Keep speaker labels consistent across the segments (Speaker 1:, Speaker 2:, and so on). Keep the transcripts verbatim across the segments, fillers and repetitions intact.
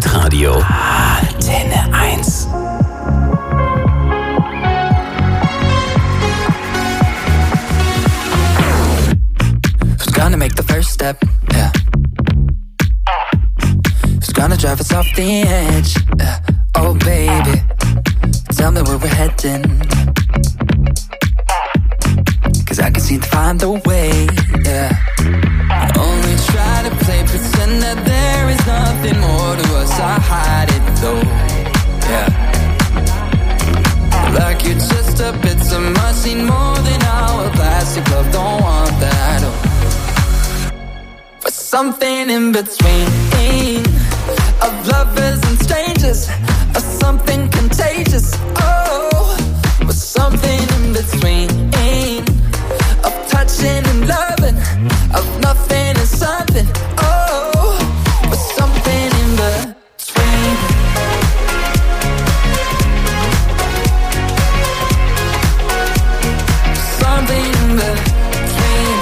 Speaker 1: Hitradio Antenne eins.
Speaker 2: Who's gonna make the first step? Yeah. Who's gonna drive us off the edge? Yeah. Oh baby, tell me where we're heading. Cause I can seem to find the way, yeah. Only try to play pretend that there is nothing more to us. I hide it though, yeah. Like you're just a bit too much, need more than our plastic love. Don't want that, oh. But something in between of lovers and strangers, or something contagious, oh. But something in between of touching and loving, of nothing and something, oh. But something in between. Something in between.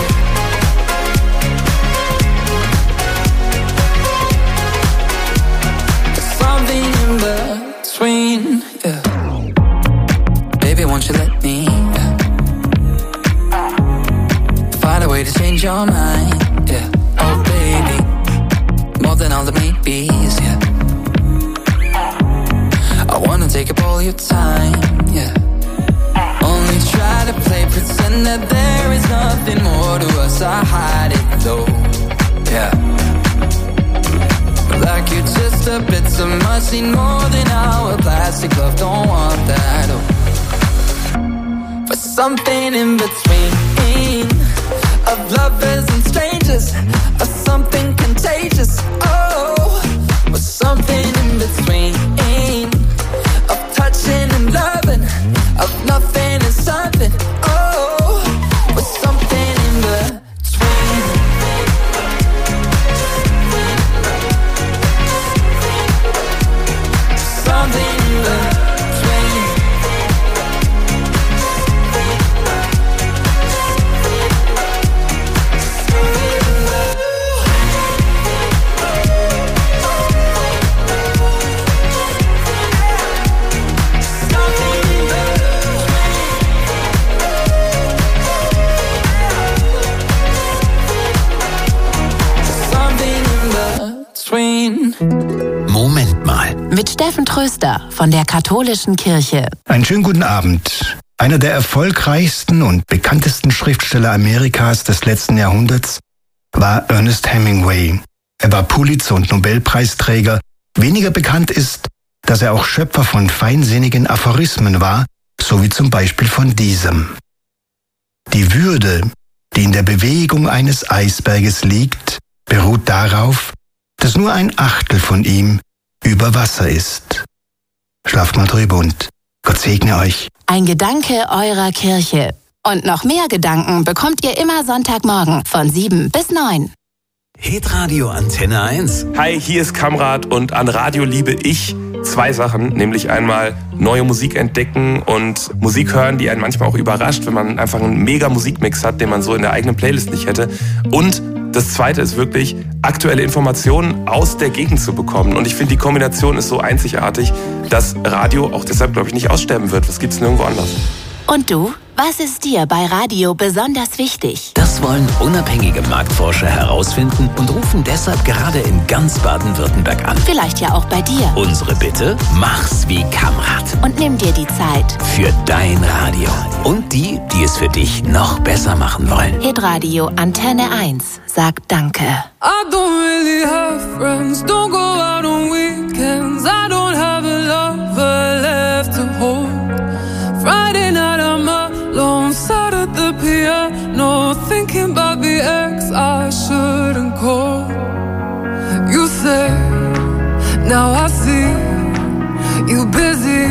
Speaker 2: Something in between, yeah. Baby, won't you let me, yeah, find a way to change your mind, yeah. Oh baby, more than all the maybes, yeah. I wanna take up all your time, yeah. Only try to play pretend that there is nothing more to us. I hide it though, yeah. Like you're just a bit too much, need more than our plastic love. Don't want that, oh. But something in between of lovers and strangers, or something contagious, oh. But something in between of touching and loving, of nothing and something, oh. But something in between. Something in between.
Speaker 1: Moment mal.
Speaker 3: Mit Steffen Tröster von der Katholischen Kirche.
Speaker 4: Einen schönen guten Abend. Einer der erfolgreichsten und bekanntesten Schriftsteller Amerikas des letzten Jahrhunderts war Ernest Hemingway. Er war Pulitzer- und Nobelpreisträger. Weniger bekannt ist, dass er auch Schöpfer von feinsinnigen Aphorismen war, so wie zum Beispiel von diesem. Die Würde, die in der Bewegung eines Eisberges liegt, beruht darauf, dass nur ein Achtel von ihm über Wasser ist. Schlaft mal drüber und Gott segne euch.
Speaker 3: Ein Gedanke eurer Kirche. Und noch mehr Gedanken bekommt ihr immer Sonntagmorgen von sieben bis neun.
Speaker 1: Hitradio Antenne eins.
Speaker 5: Hi, hier ist Kamrat und an Radio liebe ich zwei Sachen, nämlich einmal neue Musik entdecken und Musik hören, die einen manchmal auch überrascht, wenn man einfach einen mega Musikmix hat, den man so in der eigenen Playlist nicht hätte. Und das Zweite ist wirklich, aktuelle Informationen aus der Gegend zu bekommen. Und ich finde, die Kombination ist so einzigartig, dass Radio auch deshalb, glaube ich, nicht aussterben wird. Das gibt's nirgendwo anders.
Speaker 3: Und du? Was ist dir bei Radio besonders wichtig?
Speaker 1: Das wollen unabhängige Marktforscher herausfinden und rufen deshalb gerade in ganz Baden-Württemberg an.
Speaker 3: Vielleicht ja auch bei dir.
Speaker 1: Unsere Bitte? Mach's wie Kamrat.
Speaker 3: Und nimm dir die Zeit.
Speaker 1: Für dein Radio. Und die, die es für dich noch besser machen wollen.
Speaker 3: Hitradio Antenne eins sagt Danke.
Speaker 6: I don't really have friends, don't go out on weekends. I don't have a lover left to hold. Friday night I'm alone, sat at the piano, thinking about the ex I shouldn't call. You say, now I see, you busy,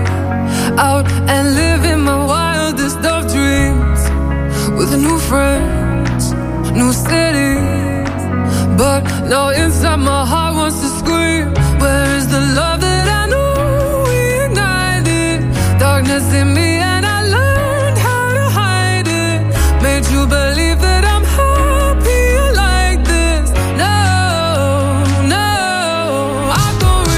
Speaker 6: out and living my wildest of dreams, with new friends, new cities, but now inside my heart wants to scream, where is the love that I knew we ignited? Darkness in me and I learned how to hide it. Made you believe that I'm happier like this. No, no, I don't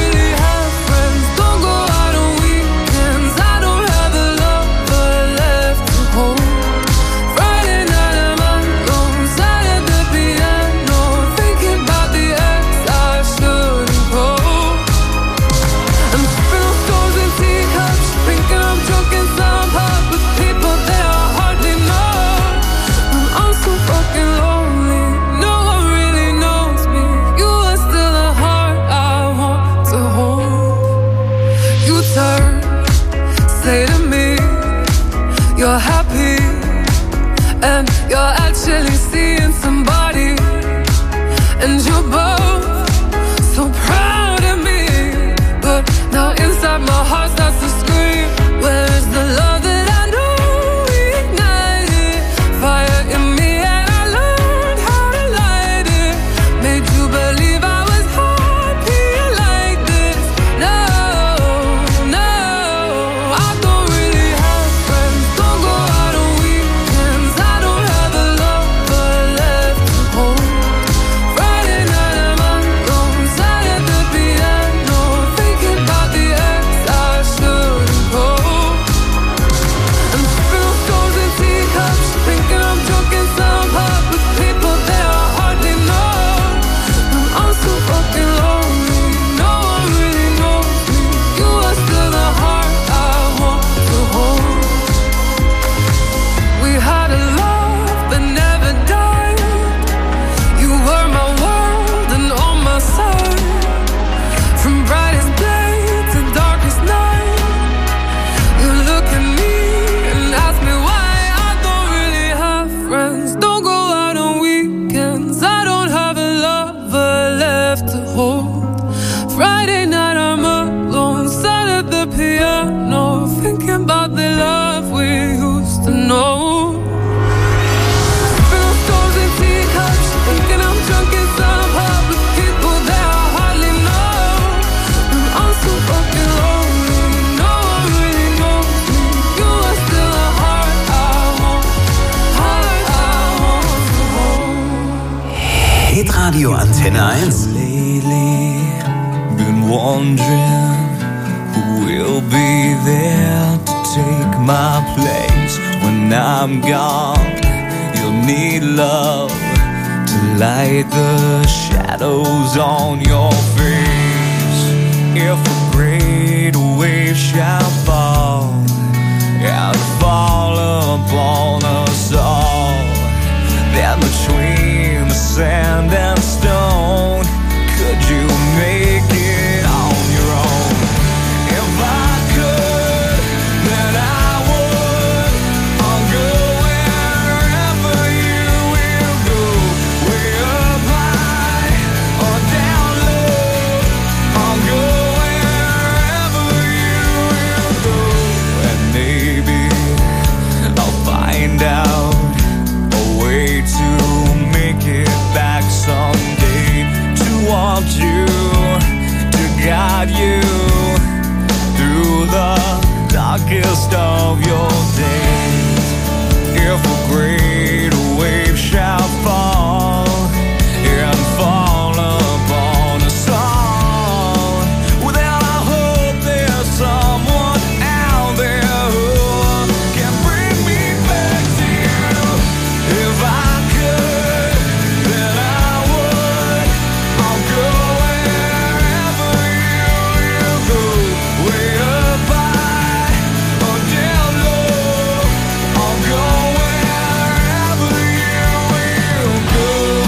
Speaker 1: Hitradio Antenne eins.
Speaker 7: Lately, been wondering who will be there to take my place when I'm gone. You'll need love to light the shadows on your face. If a great wave shall fall and fall upon us all, then between the sand and stone, could you make it on your own? If I could, then I would. I'll go wherever you will go, way up high or down low. I'll go wherever you will go, and maybe I'll find out a way to make it back someday, to want you, to guide you through the darkest of your days. If a great wave shall fall and fall upon us all, well then I hope there's someone out there who can bring me back to you. If I could, then I would. I'll go wherever you will go, way up high or down low. I'll go wherever you will go.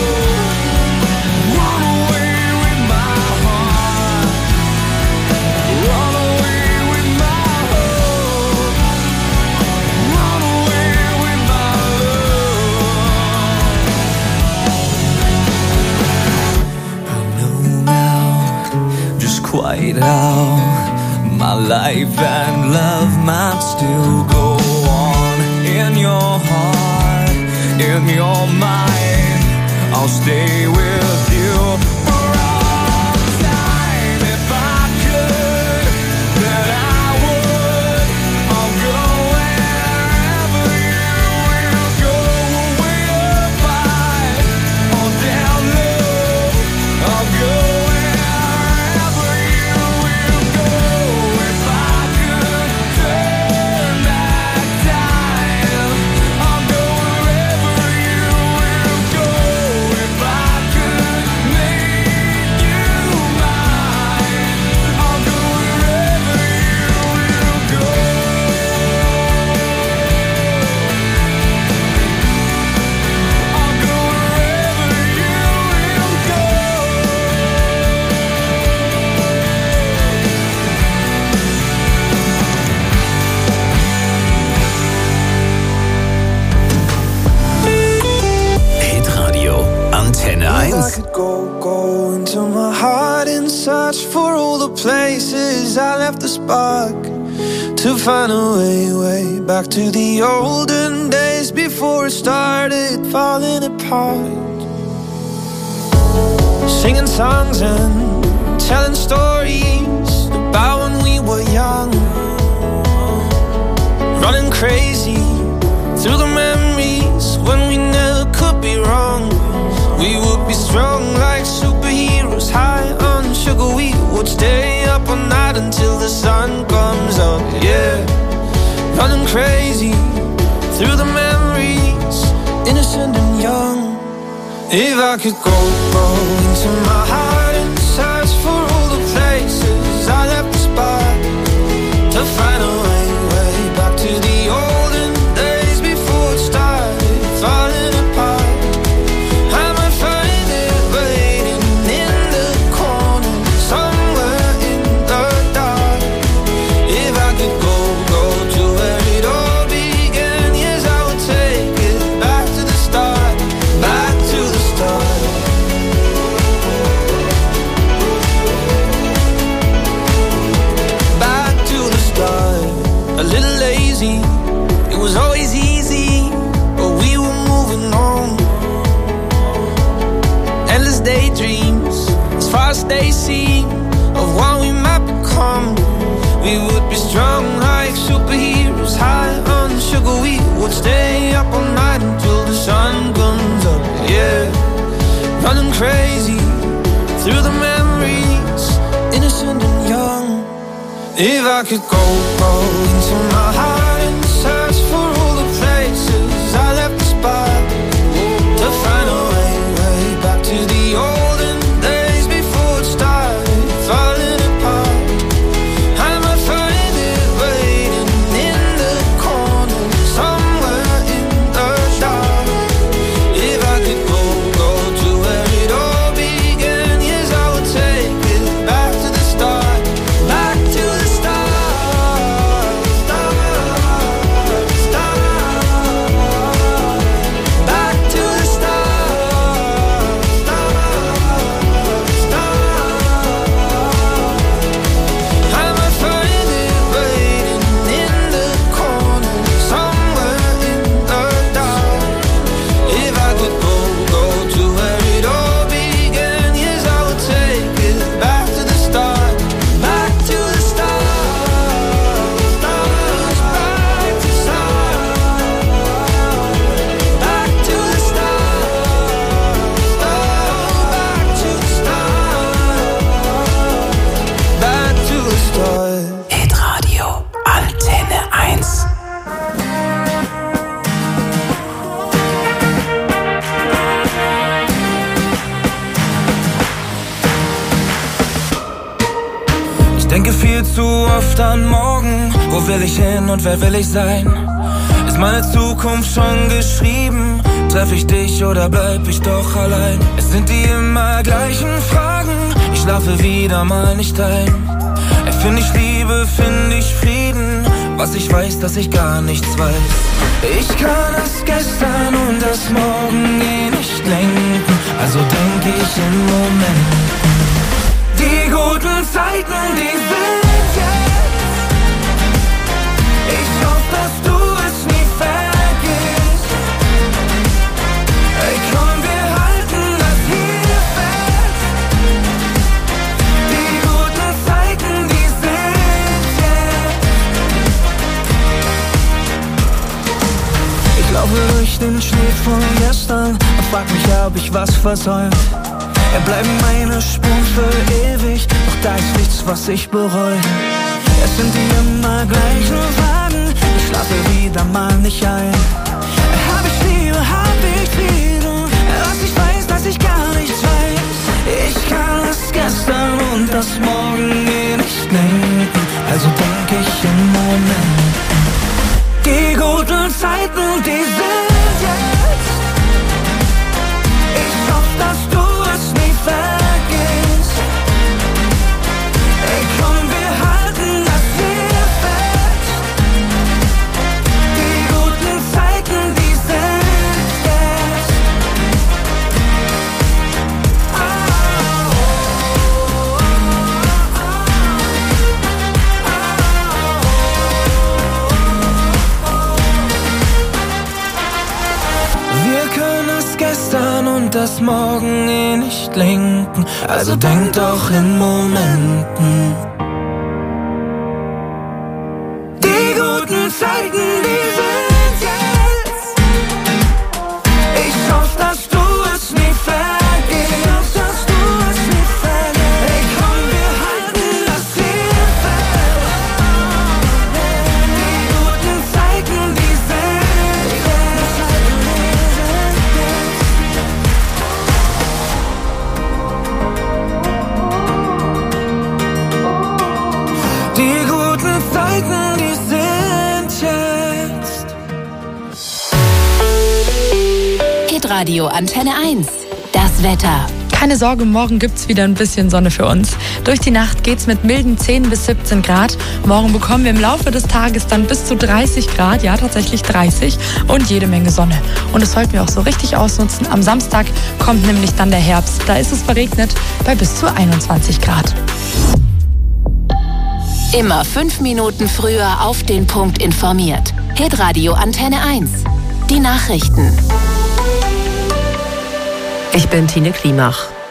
Speaker 7: Run away with my heart, run away with my hope, run away with my love. I know now just quite how my life and love might still go on. In your heart, in your mind, I'll stay with you for all time. If I could, then I would. I'll go wherever you will go, way up high or down low. I'll go wherever you will go. If I could turn back time, I'll go wherever you will go. If I could make you mine, I'll go wherever you will go. I'll go wherever you will go.
Speaker 1: Hitradio Antenne
Speaker 8: If I
Speaker 1: eins.
Speaker 8: could go, go into my heart and search for all the places I left the spark, to find a way, way back to the olden days before it started falling apart. Singing songs and telling stories about when we were young, running crazy through the memories when we never could be wrong. We would be strong like superheroes, high on sugar. We would stay up all night until the sun comes up, yeah. Running crazy through the memories, innocent and young. If I could go, go into my heart and search for all the places I left the spot, to find a way, way back to the olden days before it started falling apart. I might find it waiting in the corner, somewhere in the dark. If I could go, go to where it all began, yes, I would take it back to the start, back to the start. Back to the start. A little lazy, it was always easy, but we were moving on. Endless daydreams, as far as they seem, of what we might become. We would be strong like superheroes, high on sugar. We would stay up all night until the sun comes up, yeah. Running crazy through the memories, innocent and young. If I could go, go into my heart and search for all the places I left the spot, to find a way, way back to the olden days before it started falling apart. I might find it waiting in the corner, somewhere in the dark. If I could go, go to where it all began, yes, I would take it back to the start, back to the start, start, start, back to the start, start, start. I might find it waiting in the corner, somewhere in the dark. If I could go, go to where it all began, yes, I would take it back to the start, back to the start, start, back to start, back to the start, start, back to the start, back to the start.
Speaker 1: Hitradio Antenne eins.
Speaker 7: Ich denke viel zu oft an morgen. Wo will ich hin und wer will ich sein? Ist meine Zukunft schon geschrieben? Treff ich dich oder bleib ich doch allein? Es sind die immer gleichen Fragen. Ich schlafe wieder mal nicht ein. Erfind ich Liebe, find ich Frieden. Was ich weiß, dass ich gar nichts weiß. Ich kann das Gestern und das Morgen eh nicht lenken. Also denk ich im Moment. Die guten Zeiten, die sind jetzt. Ich hoffe, dass du es nie vergisst. Ey, komm, wir halten das hier fest. Die guten Zeiten, die sind jetzt. Ich laufe durch den Schnee von gestern und frag mich, ob ich was versäumt. Er bleiben meine Spuren für ewig, doch da ist nichts, was ich bereue. Es sind die immer gleichen Fragen, ich schlafe wieder mal nicht ein. Hab ich Liebe, hab ich Frieden, was ich weiß, dass ich gar nichts weiß. Ich kann das Gestern und das Morgen eh nicht lenken, also denk ich im Moment. Die guten Zeiten, die sind jetzt. Ich hoffe, dass du es nie vergisst. Ey, komm, wir halten das hier fest. Die guten Zeiten, die sind jetzt. Oh, oh, oh, oh. Wir können das Gestern und das Morgen eh nicht lenken, also denk doch in Momenten. Die guten Zeiten, die sind jetzt. Ich hoffe, dass du es nie vergisst, dass du es nie vergisst. Ey, komm, wir halten das hier fest. Die guten Zeiten, die sind jetzt. Die guten Zeiten, die sind jetzt.
Speaker 3: Hitradio Antenne eins. Das Wetter.
Speaker 9: Keine Sorge, morgen gibt's wieder ein bisschen Sonne für uns. Durch die Nacht geht's mit milden zehn bis siebzehn Grad. Morgen bekommen wir im Laufe des Tages dann bis zu dreißig Grad, ja tatsächlich dreißig und jede Menge Sonne. Und das sollten wir auch so richtig ausnutzen. Am Samstag kommt nämlich dann der Herbst. Da ist es verregnet bei bis zu einundzwanzig Grad.
Speaker 3: Immer fünf Minuten früher auf den Punkt informiert. Hitradio Antenne eins. Die Nachrichten.
Speaker 10: Ich bin Tine Klimach.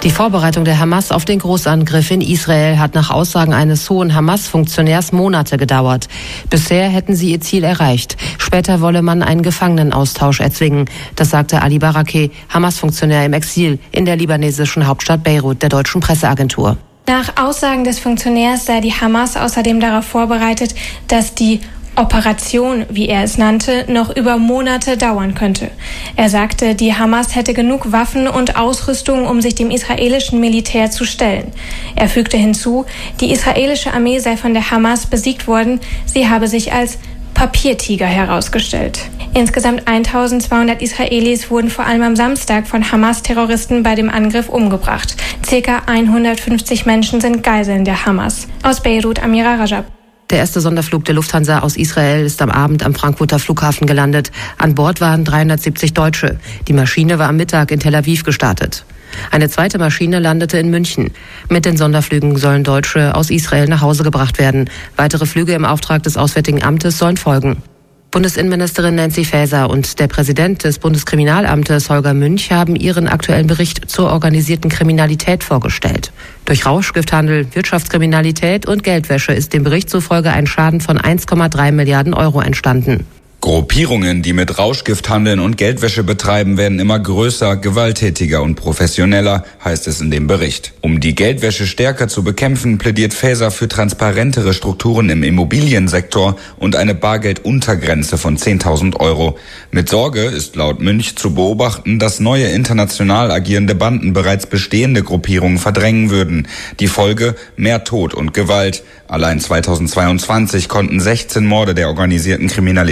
Speaker 10: Die Vorbereitung der Hamas auf den Großangriff in Israel hat nach Aussagen eines hohen Hamas-Funktionärs Monate gedauert. Bisher hätten sie ihr Ziel erreicht. Später wolle man einen Gefangenenaustausch erzwingen. Das sagte Ali Barakeh, Hamas-Funktionär im Exil in der libanesischen Hauptstadt Beirut, der deutschen Presseagentur.
Speaker 11: Nach Aussagen des Funktionärs sei die Hamas außerdem darauf vorbereitet, dass die Operation, wie er es nannte, noch über Monate dauern könnte. Er sagte, die Hamas hätte genug Waffen und Ausrüstung, um sich dem israelischen Militär zu stellen. Er fügte hinzu, die israelische Armee sei von der Hamas besiegt worden, sie habe sich als Papiertiger herausgestellt. Insgesamt eintausendzweihundert Israelis wurden vor allem am Samstag von Hamas-Terroristen bei dem Angriff umgebracht. Circa hundertfünfzig Menschen sind Geiseln der Hamas. Aus Beirut, Amira Rajab.
Speaker 10: Der erste Sonderflug der Lufthansa aus Israel ist am Abend am Frankfurter Flughafen gelandet. An Bord waren dreihundertsiebzig Deutsche. Die Maschine war am Mittag in Tel Aviv gestartet. Eine zweite Maschine landete in München. Mit den Sonderflügen sollen Deutsche aus Israel nach Hause gebracht werden. Weitere Flüge im Auftrag des Auswärtigen Amtes sollen folgen. Bundesinnenministerin Nancy Faeser und der Präsident des Bundeskriminalamtes Holger Münch haben ihren aktuellen Bericht zur organisierten Kriminalität vorgestellt. Durch Rauschgifthandel, Wirtschaftskriminalität und Geldwäsche ist dem Bericht zufolge ein Schaden von eins Komma drei Milliarden Euro entstanden.
Speaker 12: Gruppierungen, die mit Rauschgift handeln und Geldwäsche betreiben, werden immer größer, gewalttätiger und professioneller, heißt es in dem Bericht. Um die Geldwäsche stärker zu bekämpfen, plädiert Faeser für transparentere Strukturen im Immobiliensektor und eine Bargelduntergrenze von zehntausend Euro. Mit Sorge ist laut Münch zu beobachten, dass neue international agierende Banden bereits bestehende Gruppierungen verdrängen würden. Die Folge: mehr Tod und Gewalt. Allein zweitausendzweiundzwanzig konnten sechzehn Morde der organisierten Kriminalität